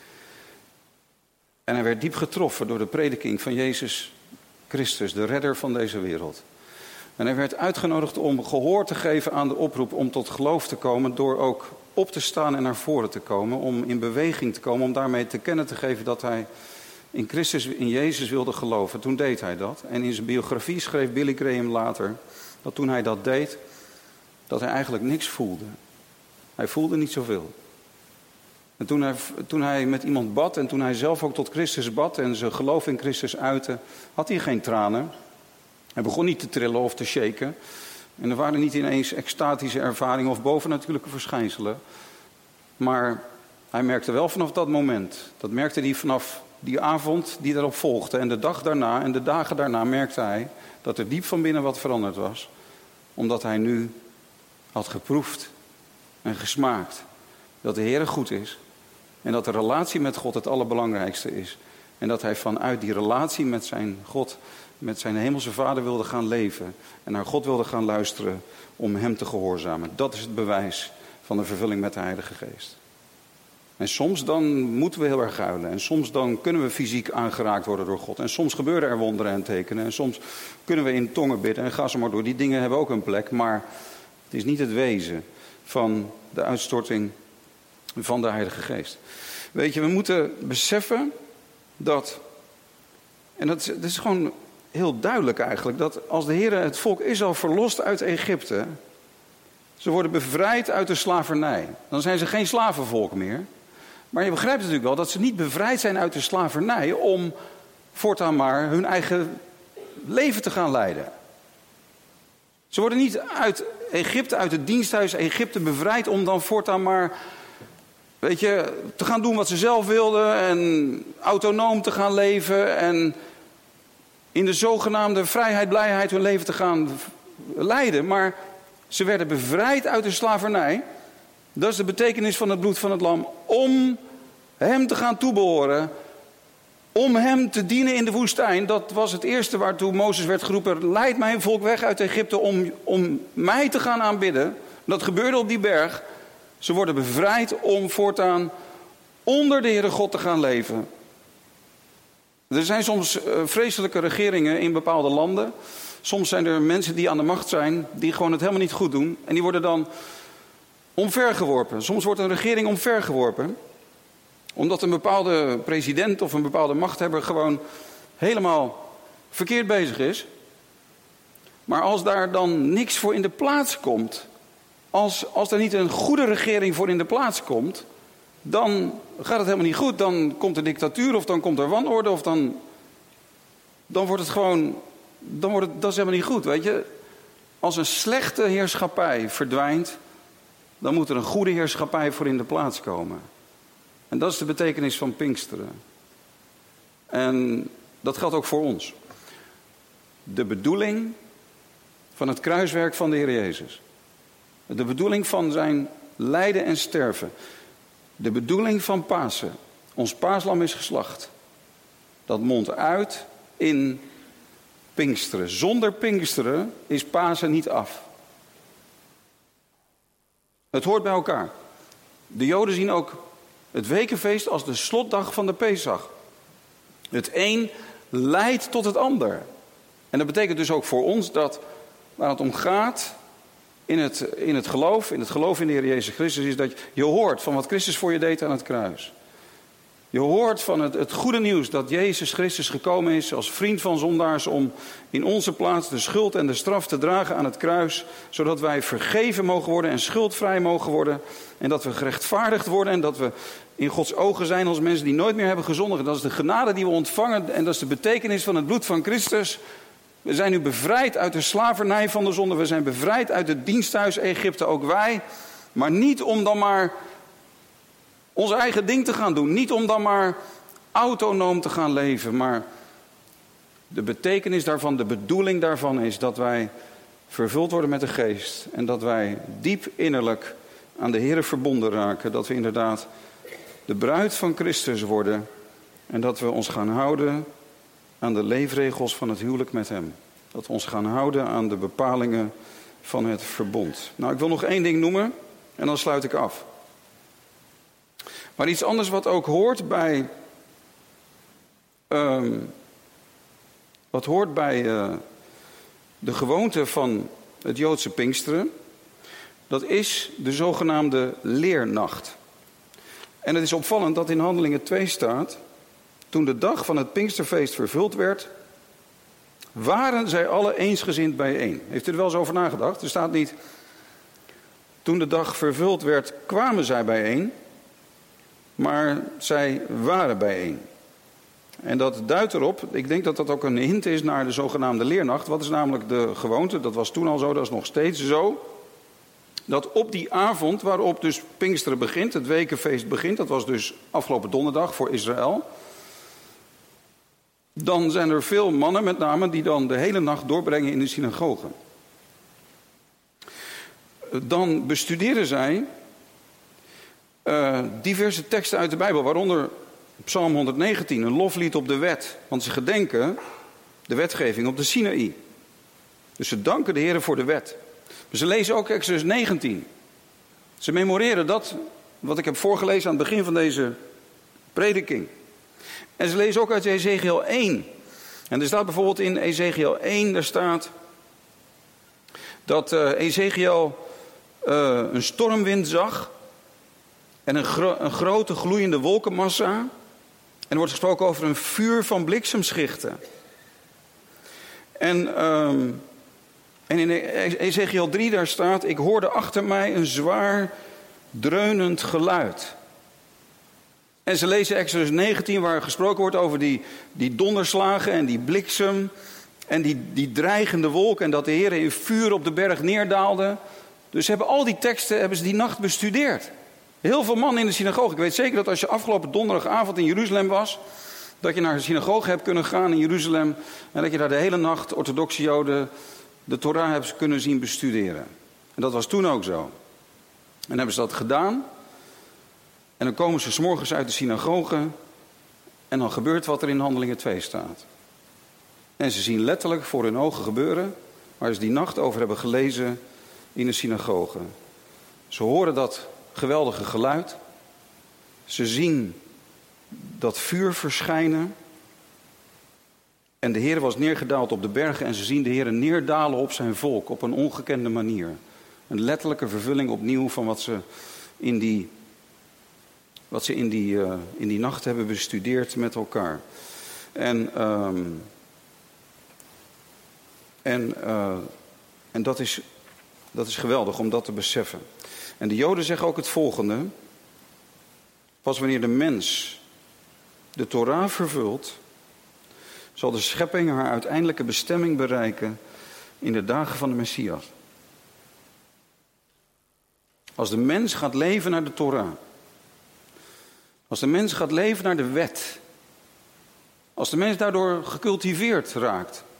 En hij werd diep getroffen door de prediking van Jezus Christus, de redder van deze wereld. En hij werd uitgenodigd om gehoor te geven aan de oproep om tot geloof te komen, door ook op te staan en naar voren te komen, om in beweging te komen, om daarmee te kennen te geven dat hij in Christus, in Jezus wilde geloven. Toen deed hij dat. En in zijn biografie schreef Billy Graham later dat toen hij dat deed, dat hij eigenlijk niks voelde. Hij voelde niet zoveel. En toen hij, toen hij met iemand bad en toen hij zelf ook tot Christus bad en zijn geloof in Christus uitte, had hij geen tranen. Hij begon niet te trillen of te shaken. En er waren niet ineens extatische ervaringen of bovennatuurlijke verschijnselen. Maar hij merkte wel vanaf dat moment, dat merkte hij vanaf die avond die daarop volgde. En de dag daarna en de dagen daarna merkte hij dat er diep van binnen wat veranderd was. Omdat hij nu had geproefd en gesmaakt dat de Heer goed is. En dat de relatie met God het allerbelangrijkste is. En dat hij vanuit die relatie met zijn God, met zijn hemelse Vader wilde gaan leven. En naar God wilde gaan luisteren om hem te gehoorzamen. Dat is het bewijs van de vervulling met de Heilige Geest. En soms dan moeten we heel erg huilen. En soms dan kunnen we fysiek aangeraakt worden door God. En soms gebeuren er wonderen en tekenen. En soms kunnen we in tongen bidden. En ga zo maar door. Die dingen hebben ook een plek. Maar het is niet het wezen van de uitstorting van de Heilige Geest. Weet je, we moeten beseffen dat, en dat is, dat is gewoon heel duidelijk eigenlijk, dat als de Heer het volk Israël verlost uit Egypte, ze worden bevrijd uit de slavernij. Dan zijn ze geen slavenvolk meer. Maar je begrijpt natuurlijk wel dat ze niet bevrijd zijn uit de slavernij om voortaan maar hun eigen leven te gaan leiden. Ze worden niet uit Egypte, uit het diensthuis Egypte bevrijd om dan voortaan maar, weet je, te gaan doen wat ze zelf wilden en autonoom te gaan leven en in de zogenaamde vrijheid, blijheid hun leven te gaan leiden. Maar ze werden bevrijd uit de slavernij. Dat is de betekenis van het bloed van het lam. Om hem te gaan toebehoren. Om hem te dienen in de woestijn. Dat was het eerste waartoe Mozes werd geroepen. Leid mijn volk weg uit Egypte om, om mij te gaan aanbidden. Dat gebeurde op die berg. Ze worden bevrijd om voortaan onder de Heere God te gaan leven. Er zijn soms vreselijke regeringen in bepaalde landen. Soms zijn er mensen die aan de macht zijn, die gewoon het helemaal niet goed doen. En die worden dan omvergeworpen. Soms wordt een regering omvergeworpen. Omdat een bepaalde president of een bepaalde machthebber gewoon helemaal verkeerd bezig is. Maar als daar dan niks voor in de plaats komt, als, als er niet een goede regering voor in de plaats komt, dan gaat het helemaal niet goed. Dan komt er dictatuur of dan komt er wanorde of dan, dan wordt het gewoon, dan wordt het, dat is helemaal niet goed, weet je. Als een slechte heerschappij verdwijnt, dan moet er een goede heerschappij voor in de plaats komen. En dat is de betekenis van Pinksteren. En dat geldt ook voor ons. de bedoeling van het kruiswerk van de Heer Jezus. De bedoeling van zijn lijden en sterven. De bedoeling van Pasen. Ons paaslam is geslacht. Dat mondt uit in Pinksteren. Zonder Pinksteren is Pasen niet af. Het hoort bij elkaar. De Joden zien ook het wekenfeest als de slotdag van de Pesach. Het een leidt tot het ander. En dat betekent dus ook voor ons dat waar het om gaat in het, in het geloof, in het geloof in de Heer Jezus Christus, is dat je hoort van wat Christus voor je deed aan het kruis. Je hoort van het, het goede nieuws dat Jezus Christus gekomen is als vriend van zondaars om in onze plaats de schuld en de straf te dragen aan het kruis, zodat wij vergeven mogen worden en schuldvrij mogen worden en dat we gerechtvaardigd worden en dat we in Gods ogen zijn als mensen die nooit meer hebben gezondigd. Dat is de genade die we ontvangen en dat is de betekenis van het bloed van Christus. We zijn nu bevrijd uit de slavernij van de zonde. We zijn bevrijd uit het diensthuis Egypte, ook wij. Maar niet om dan maar ons eigen ding te gaan doen. Niet om dan maar autonoom te gaan leven. Maar de betekenis daarvan, de bedoeling daarvan is dat wij vervuld worden met de geest. En dat wij diep innerlijk aan de Heere verbonden raken. Dat we inderdaad de bruid van Christus worden. En dat we ons gaan houden aan de leefregels van het huwelijk met hem. Dat we ons gaan houden aan de bepalingen van het verbond. Nou, ik wil nog één ding noemen en dan sluit ik af. Maar iets anders wat ook hoort bij Um, wat hoort bij uh, de gewoonte van het Joodse Pinksteren, dat is de zogenaamde leernacht. En het is opvallend dat in Handelingen twee staat, toen de dag van het Pinksterfeest vervuld werd, waren zij alle eensgezind bijeen. Heeft u er wel eens over nagedacht? Er staat niet, toen de dag vervuld werd, kwamen zij bijeen, maar zij waren bijeen. En dat duidt erop, ik denk dat dat ook een hint is naar de zogenaamde leernacht. Wat is namelijk de gewoonte, dat was toen al zo, dat is nog steeds zo, dat op die avond waarop dus Pinksteren begint, het wekenfeest begint, dat was dus afgelopen donderdag voor Israël, dan zijn er veel mannen met name die dan de hele nacht doorbrengen in de synagoge. Dan bestuderen zij uh, diverse teksten uit de Bijbel, waaronder Psalm honderdnegentien, een loflied op de wet. Want ze gedenken de wetgeving op de Sinaï. Dus ze danken de Heer voor de wet. Maar ze lezen ook Exodus negentien. Ze memoreren dat wat ik heb voorgelezen aan het begin van deze prediking. En ze lezen ook uit Ezekiel één. En er staat bijvoorbeeld in Ezekiel één, daar staat dat uh, Ezekiel uh, een stormwind zag en een, gro- een grote gloeiende wolkenmassa. En er wordt gesproken over een vuur van bliksemschichten. En, um, en in Ezekiel drie daar staat, ik hoorde achter mij een zwaar dreunend geluid. En ze lezen Exodus negentien waar gesproken wordt over die, die donderslagen en die bliksem en die, die dreigende wolk en dat de Heer in vuur op de berg neerdaalde. Dus ze hebben al die teksten hebben ze die nacht bestudeerd. Heel veel mannen in de synagoge. Ik weet zeker dat als je afgelopen donderdagavond in Jeruzalem was, dat je naar de synagoge hebt kunnen gaan in Jeruzalem en dat je daar de hele nacht orthodoxe Joden de Torah hebt kunnen zien bestuderen. En dat was toen ook zo. En hebben ze dat gedaan. En dan komen ze 's morgens uit de synagoge en dan gebeurt wat er in Handelingen twee staat. En ze zien letterlijk voor hun ogen gebeuren waar ze die nacht over hebben gelezen in de synagoge. Ze horen dat geweldige geluid. Ze zien dat vuur verschijnen. En de Heer was neergedaald op de bergen en ze zien de Heer neerdalen op zijn volk op een ongekende manier. Een letterlijke vervulling opnieuw van wat ze in die, wat ze in die, uh, in die nacht hebben bestudeerd met elkaar. En, um, en, uh, en dat is, dat is geweldig om dat te beseffen. En de Joden zeggen ook het volgende. Pas wanneer de mens de Torah vervult, zal de schepping haar uiteindelijke bestemming bereiken in de dagen van de Messias. Als de mens gaat leven naar de Torah, als de mens gaat leven naar de wet, als de mens daardoor gecultiveerd raakt,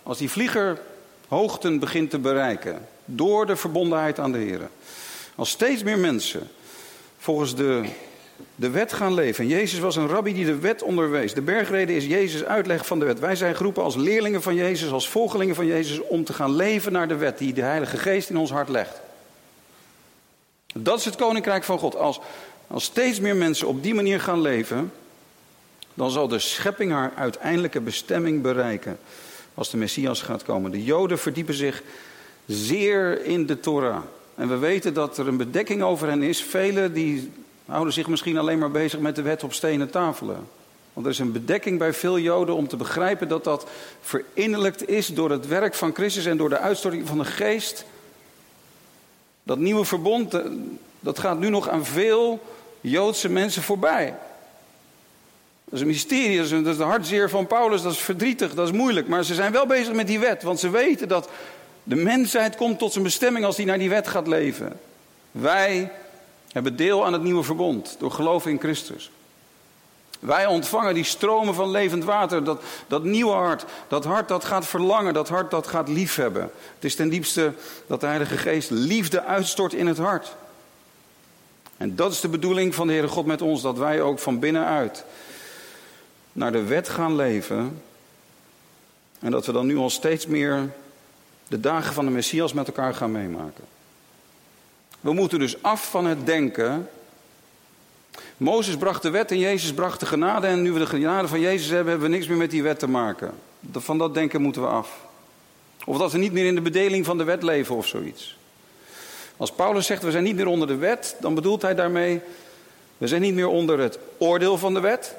als die vlieger hoogten begint te bereiken door de verbondenheid aan de Heer. Als steeds meer mensen volgens de, de wet gaan leven. En Jezus was een rabbi die de wet onderwees. De bergrede is Jezus' uitleg van de wet. Wij zijn geroepen als leerlingen van Jezus, als volgelingen van Jezus, om te gaan leven naar de wet die de Heilige Geest in ons hart legt. Dat is het koninkrijk van God. Als, als steeds meer mensen op die manier gaan leven, dan zal de schepping haar uiteindelijke bestemming bereiken. Als de Messias gaat komen. De Joden verdiepen zich zeer in de Torah. En we weten dat er een bedekking over hen is. Velen die houden zich misschien alleen maar bezig met de wet op stenen tafelen. Want er is een bedekking bij veel Joden om te begrijpen dat dat verinnerlijkt is door het werk van Christus en door de uitstorting van de Geest. Dat nieuwe verbond, dat gaat nu nog aan veel Joodse mensen voorbij. Dat is een mysterie, dat is, een, dat is de hartzeer van Paulus, dat is verdrietig, dat is moeilijk. Maar ze zijn wel bezig met die wet, want ze weten dat de mensheid komt tot zijn bestemming als die naar die wet gaat leven. Wij hebben deel aan het nieuwe verbond door geloof in Christus. Wij ontvangen die stromen van levend water, dat, dat nieuwe hart. Dat hart dat gaat verlangen, dat hart dat gaat liefhebben. Het is ten diepste dat de Heilige Geest liefde uitstort in het hart. En dat is de bedoeling van de Heere God met ons, dat wij ook van binnenuit naar de wet gaan leven. En dat we dan nu al steeds meer de dagen van de Messias met elkaar gaan meemaken. We moeten dus af van het denken. Mozes bracht de wet en Jezus bracht de genade. En nu we de genade van Jezus hebben, hebben we niks meer met die wet te maken. Van dat denken moeten we af. Of dat we niet meer in de bedeling van de wet leven of zoiets. Als Paulus zegt we zijn niet meer onder de wet, dan bedoelt hij daarmee, we zijn niet meer onder het oordeel van de wet.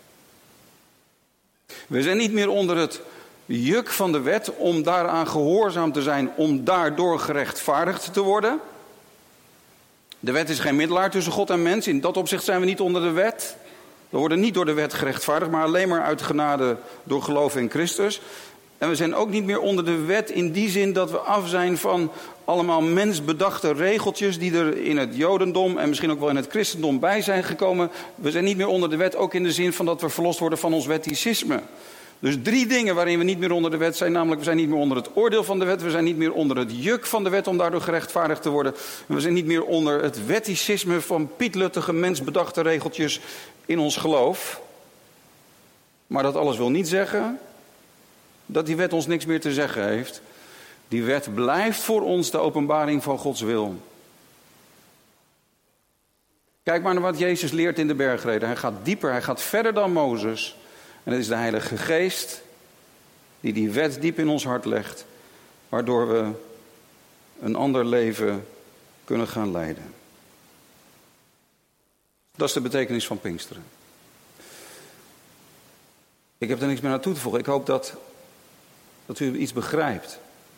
We zijn niet meer onder het juk van de wet om daaraan gehoorzaam te zijn, om daardoor gerechtvaardigd te worden. De wet is geen middelaar tussen God en mens. In dat opzicht zijn we niet onder de wet. We worden niet door de wet gerechtvaardigd, maar alleen maar uit genade door geloof in Christus. En we zijn ook niet meer onder de wet in die zin dat we af zijn van allemaal mensbedachte regeltjes die er in het Jodendom en misschien ook wel in het christendom bij zijn gekomen. We zijn niet meer onder de wet, ook in de zin van dat we verlost worden van ons wetticisme. Dus drie dingen waarin we niet meer onder de wet zijn. Namelijk, we zijn niet meer onder het oordeel van de wet. We zijn niet meer onder het juk van de wet om daardoor gerechtvaardigd te worden. En we zijn niet meer onder het wetticisme van pietluttige mensbedachte regeltjes in ons geloof. Maar dat alles wil niet zeggen dat die wet ons niks meer te zeggen heeft. Die wet blijft voor ons de openbaring van Gods wil. Kijk maar naar wat Jezus leert in de bergrede. Hij gaat dieper, hij gaat verder dan Mozes. En het is de Heilige Geest die die wet diep in ons hart legt, waardoor we een ander leven kunnen gaan leiden. Dat is de betekenis van Pinksteren. Ik heb er niks meer aan toe te voegen. Ik hoop dat, dat u iets begrijpt.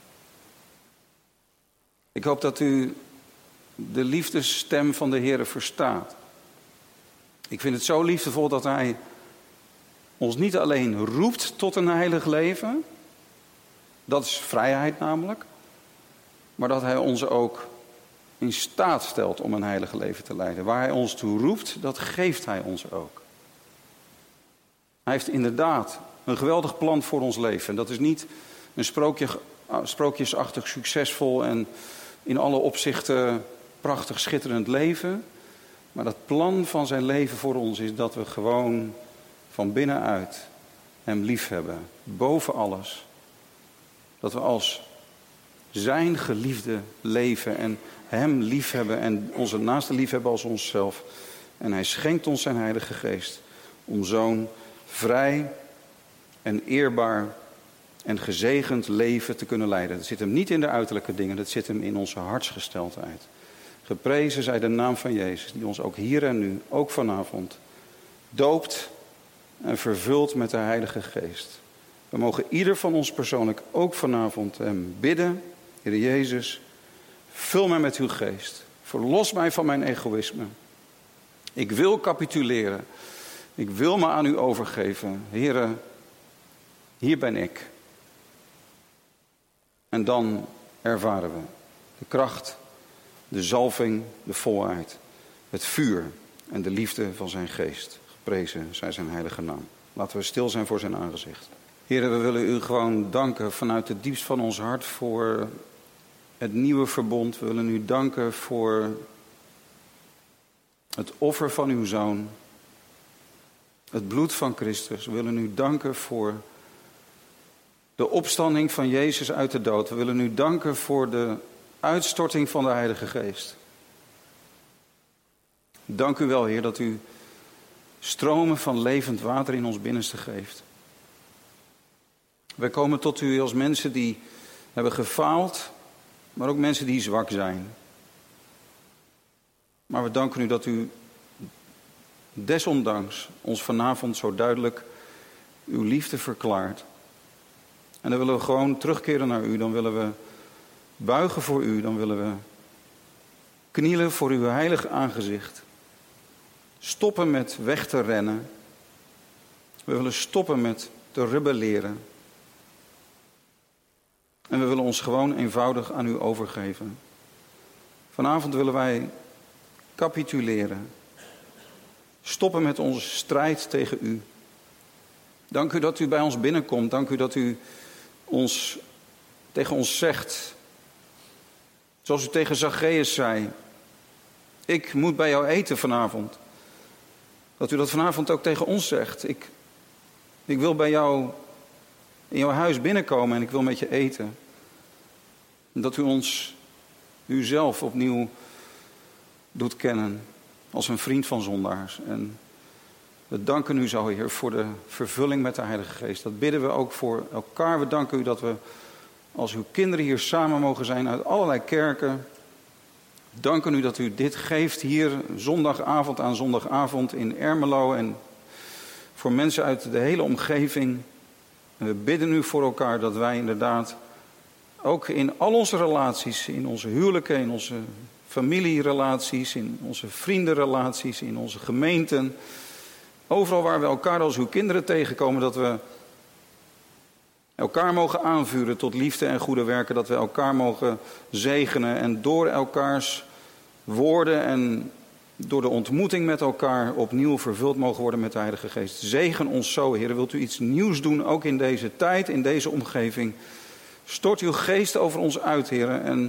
Ik hoop dat u de liefdesstem van de Heere verstaat. Ik vind het zo liefdevol dat Hij ons niet alleen roept tot een heilig leven. Dat is vrijheid namelijk. Maar dat Hij ons ook in staat stelt om een heilig leven te leiden. Waar Hij ons toe roept, dat geeft Hij ons ook. Hij heeft inderdaad een geweldig plan voor ons leven. En dat is niet een sprookje, sprookjesachtig succesvol en in alle opzichten prachtig schitterend leven. Maar dat plan van zijn leven voor ons is dat we gewoon van binnenuit Hem liefhebben. Boven alles. Dat we als zijn geliefde leven en Hem liefhebben en onze naaste liefhebben als onszelf. En Hij schenkt ons zijn Heilige Geest om zo'n vrij en eerbaar en gezegend leven te kunnen leiden. Dat zit hem niet in de uiterlijke dingen, dat zit hem in onze hartsgesteldheid. Geprezen zij de naam van Jezus, die ons ook hier en nu, ook vanavond, doopt en vervult met de Heilige Geest. We mogen ieder van ons persoonlijk ook vanavond Hem bidden. Heer Jezus, vul mij met uw geest. Verlos mij van mijn egoïsme. Ik wil capituleren. Ik wil me aan u overgeven. Heere, hier ben ik. En dan ervaren we de kracht, de zalving, de volheid, het vuur en de liefde van zijn geest. Geprezen zij zijn heilige naam. Laten we stil zijn voor zijn aangezicht. Heer, we willen u gewoon danken vanuit het diepst van ons hart voor het nieuwe verbond. We willen u danken voor het offer van uw Zoon, het bloed van Christus. We willen u danken voor de opstanding van Jezus uit de dood. We willen u danken voor de uitstorting van de Heilige Geest. Dank u wel, Heer, dat u stromen van levend water in ons binnenste geeft. Wij komen tot u als mensen die hebben gefaald, maar ook mensen die zwak zijn. Maar we danken u dat u desondanks ons vanavond zo duidelijk uw liefde verklaart. En dan willen we gewoon terugkeren naar u. Dan willen we buigen voor u. Dan willen we knielen voor uw heilig aangezicht. Stoppen met weg te rennen. We willen stoppen met te rebelleren. En we willen ons gewoon eenvoudig aan u overgeven. Vanavond willen wij capituleren. Stoppen met onze strijd tegen u. Dank u dat u bij ons binnenkomt. Dank u dat u ons, tegen ons zegt, zoals u tegen Zacchaeus zei, ik moet bij jou eten vanavond. Dat u dat vanavond ook tegen ons zegt. Ik, ik wil bij jou in jouw huis binnenkomen en ik wil met je eten. En dat u ons, uzelf opnieuw doet kennen als een vriend van zondaars. En we danken u zo, Heer, voor de vervulling met de Heilige Geest. Dat bidden we ook voor elkaar. We danken u dat we als uw kinderen hier samen mogen zijn uit allerlei kerken. Danken u dat u dit geeft hier zondagavond aan zondagavond in Ermelo en voor mensen uit de hele omgeving. En we bidden u voor elkaar dat wij inderdaad ook in al onze relaties, in onze huwelijken, in onze familierelaties, in onze vriendenrelaties, in onze gemeenten, overal waar we elkaar als uw kinderen tegenkomen, dat we elkaar mogen aanvuren tot liefde en goede werken. Dat we elkaar mogen zegenen en door elkaars woorden en door de ontmoeting met elkaar opnieuw vervuld mogen worden met de Heilige Geest. Zegen ons zo, Heer. Wilt u iets nieuws doen, ook in deze tijd, in deze omgeving. Stort uw geest over ons uit, Heer. En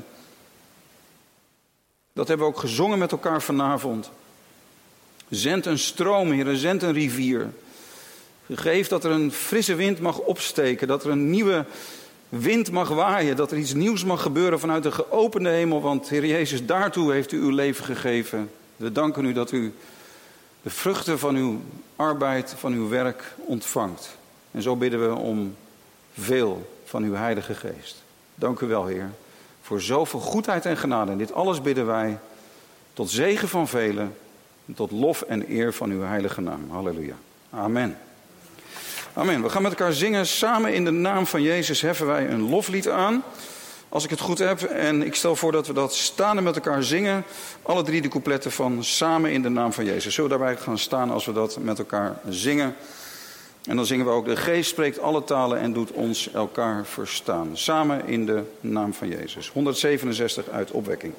dat hebben we ook gezongen met elkaar vanavond. Zend een stroom, Heer, zend een rivier. Geef dat er een frisse wind mag opsteken, dat er een nieuwe wind mag waaien, dat er iets nieuws mag gebeuren vanuit de geopende hemel. Want Heer Jezus, daartoe heeft u uw leven gegeven. We danken u dat u de vruchten van uw arbeid, van uw werk ontvangt. En zo bidden we om veel van uw Heilige Geest. Dank u wel, Heer, voor zoveel goedheid en genade. En dit alles bidden wij tot zegen van velen, tot lof en eer van uw heilige naam. Halleluja. Amen. Amen. We gaan met elkaar zingen. Samen in de naam van Jezus heffen wij een loflied aan. Als ik het goed heb. En ik stel voor dat we dat staande met elkaar zingen. Alle drie de coupletten van Samen in de naam van Jezus. Zullen we daarbij gaan staan als we dat met elkaar zingen? En dan zingen we ook: de Geest spreekt alle talen en doet ons elkaar verstaan. Samen in de naam van Jezus. honderdzevenenzestig uit Opwekking.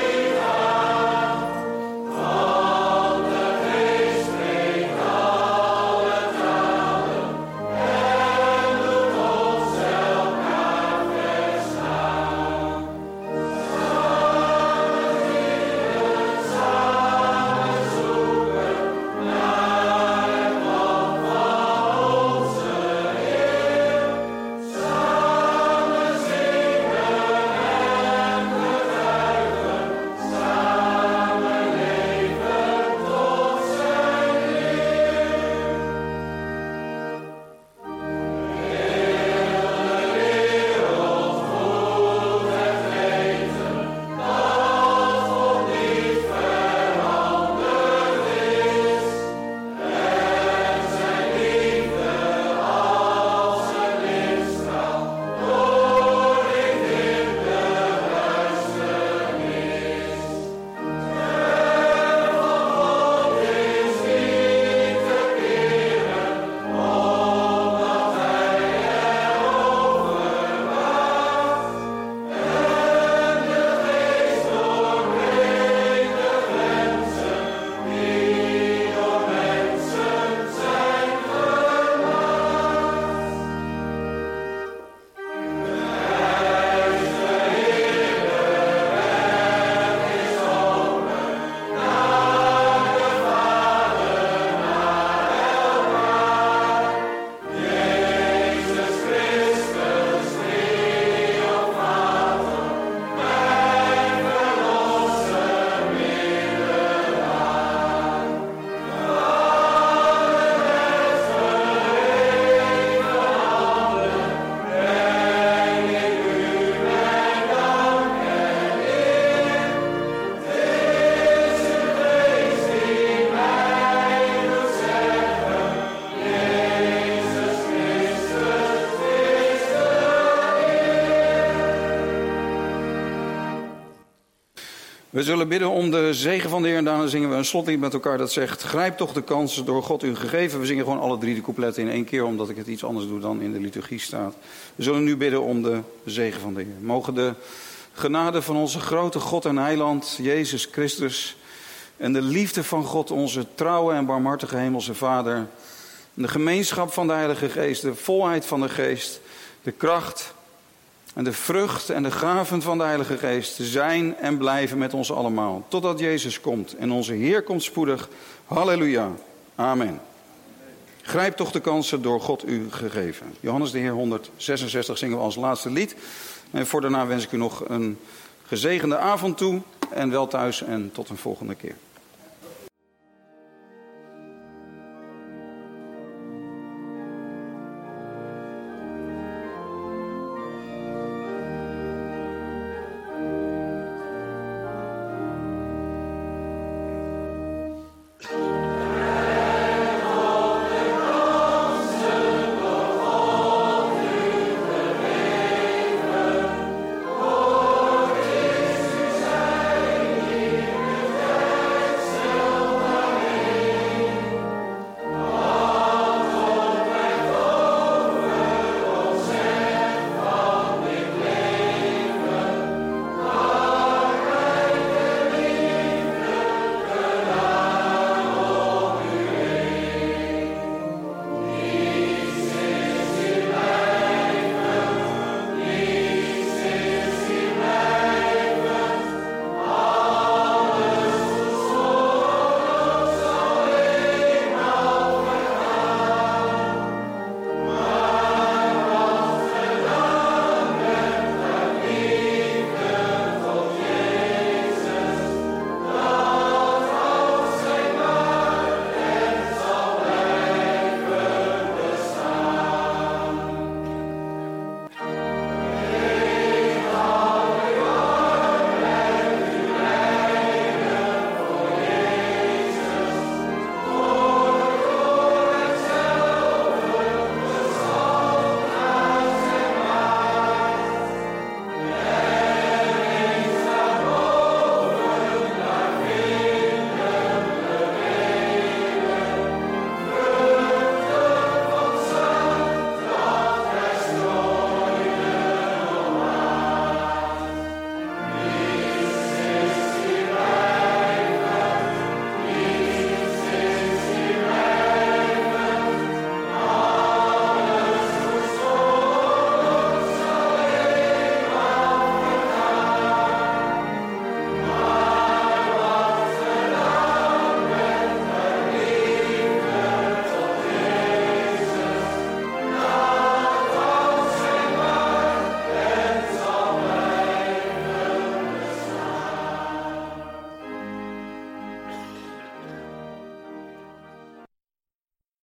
Oh We zullen bidden om de zegen van de Heer en daarna zingen we een slotlied met elkaar dat zegt: grijp toch de kansen door God u gegeven. We zingen gewoon alle drie de coupletten in één keer, omdat ik het iets anders doe dan in de liturgie staat. We zullen nu bidden om de zegen van de Heer. Mogen de genade van onze grote God en heiland, Jezus Christus, en de liefde van God, onze trouwe en barmhartige hemelse Vader, en de gemeenschap van de Heilige Geest, de volheid van de Geest, de kracht en de vrucht en de gaven van de Heilige Geest zijn en blijven met ons allemaal. Totdat Jezus komt en onze Heer komt spoedig. Halleluja. Amen. Grijp toch de kansen door God u gegeven. Johannes de Heer honderdzesenzestig zingen we als laatste lied. En voor daarna wens ik u nog een gezegende avond toe. En wel thuis en tot een volgende keer.